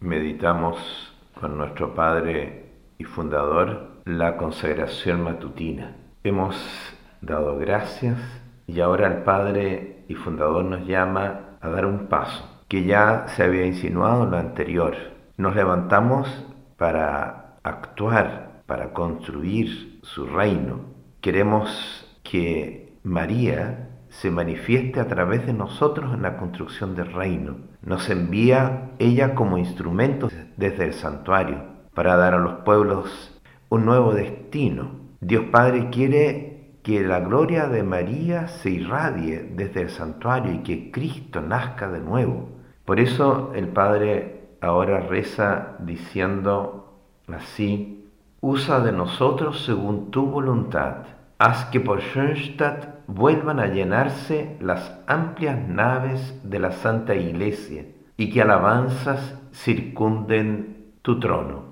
Meditamos con nuestro Padre y Fundador la consagración matutina. Hemos dado gracias y ahora el Padre y Fundador nos llama a dar un paso que ya se había insinuado en lo anterior. Nos levantamos para actuar, para construir su reino. Queremos que María se manifieste a través de nosotros en la construcción del reino. Nos envía ella como instrumento desde el santuario para dar a los pueblos un nuevo destino. Dios Padre quiere que la gloria de María se irradie desde el santuario y que Cristo nazca de nuevo. Por eso el Padre ahora reza diciendo así: usa de nosotros según tu voluntad. Haz que por Schoenstatt vuelvan a llenarse las amplias naves de la Santa Iglesia y que alabanzas circunden tu trono.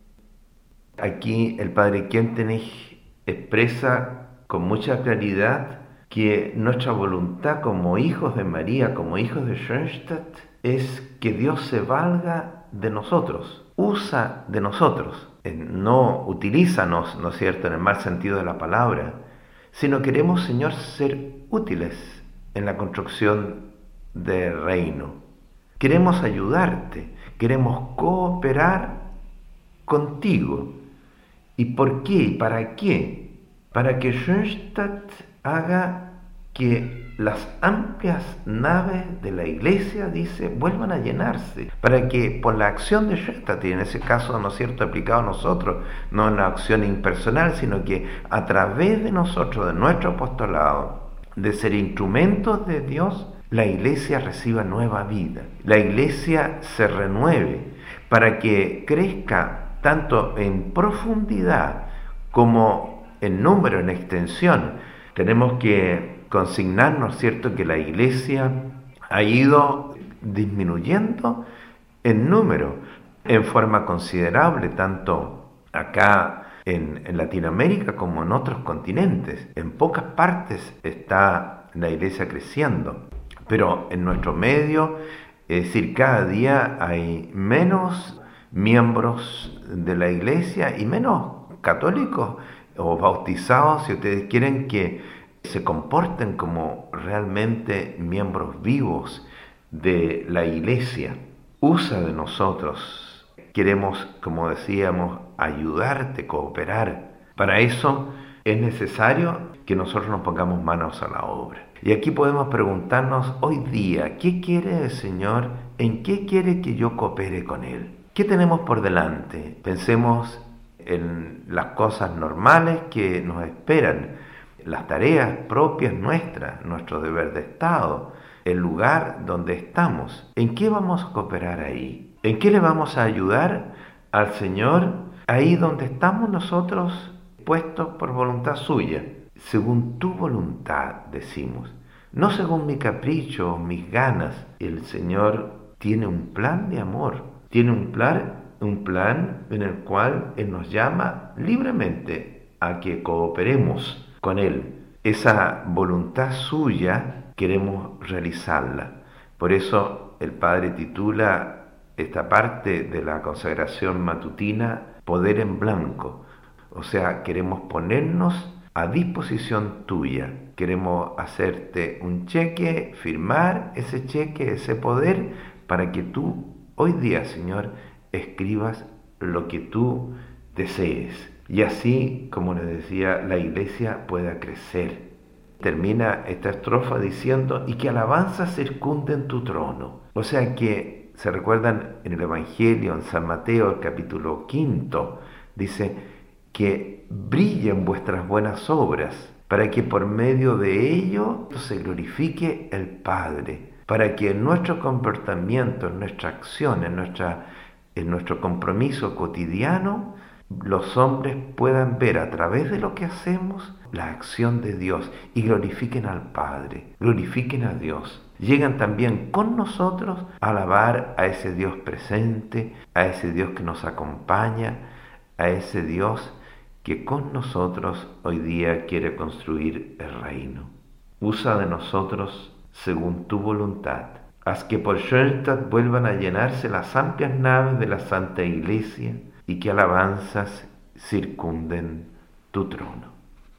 Aquí el Padre Kentenich expresa con mucha claridad que nuestra voluntad como hijos de María, como hijos de Schoenstatt, es que Dios se valga de nosotros, usa de nosotros. No utilízanos, ¿no es cierto?, en el mal sentido de la palabra, sino queremos, Señor, ser útiles en la construcción del reino. Queremos ayudarte, queremos cooperar contigo. ¿Y por qué? ¿Y para qué? Para que Schoenstatt haga que las amplias naves de la Iglesia, dice, vuelvan a llenarse, para que por la acción de Schoenstatt, y en ese caso, ¿no es cierto?, aplicado a nosotros, no una acción impersonal, sino que a través de nosotros, de nuestro apostolado, de ser instrumentos de Dios, la Iglesia reciba nueva vida, la Iglesia se renueve, para que crezca tanto en profundidad como en número, en extensión. Tenemos que consignarnos, ¿cierto?, que la Iglesia ha ido disminuyendo en número en forma considerable, tanto acá en Latinoamérica como en otros continentes. En pocas partes está la Iglesia creciendo, pero en nuestro medio, es decir, cada día hay menos miembros de la Iglesia y menos católicos o bautizados, si ustedes quieren, que se comporten como realmente miembros vivos de la Iglesia. Usa de nosotros. Queremos, como decíamos, ayudarte, cooperar. Para eso es necesario que nosotros nos pongamos manos a la obra. Y aquí podemos preguntarnos hoy día, ¿qué quiere el Señor? ¿En qué quiere que yo coopere con Él? ¿Qué tenemos por delante? Pensemos en las cosas normales que nos esperan, las tareas propias nuestras, nuestro deber de Estado, el lugar donde estamos. ¿En qué vamos a cooperar ahí? ¿En qué le vamos a ayudar al Señor ahí donde estamos nosotros puestos por voluntad suya? Según tu voluntad, decimos, no según mi capricho o mis ganas. El Señor tiene un plan de amor, tiene un plan en el cual Él nos llama libremente a que cooperemos con Él. Esa voluntad suya queremos realizarla. Por eso el Padre titula esta parte de la consagración matutina Poder en Blanco. O sea, queremos ponernos a disposición tuya. Queremos hacerte un cheque, firmar ese cheque, ese poder, para que tú hoy día, Señor, escribas lo que tú desees. Y así, como les decía, la Iglesia pueda crecer. Termina esta estrofa diciendo, y que alabanzas circunden tu trono. O sea que, se recuerdan en el Evangelio, en San Mateo, el capítulo 5, dice que brillen vuestras buenas obras, para que por medio de ello se glorifique el Padre, para que en nuestro comportamiento, en nuestra acción, en nuestro compromiso cotidiano, los hombres puedan ver a través de lo que hacemos la acción de Dios y glorifiquen al Padre, glorifiquen a Dios. Llegan también con nosotros a alabar a ese Dios presente, a ese Dios que nos acompaña, a ese Dios que con nosotros hoy día quiere construir el reino. Usa de nosotros según tu voluntad. Haz que por Schoenstatt vuelvan a llenarse las amplias naves de la Santa Iglesia y que alabanzas circunden tu trono.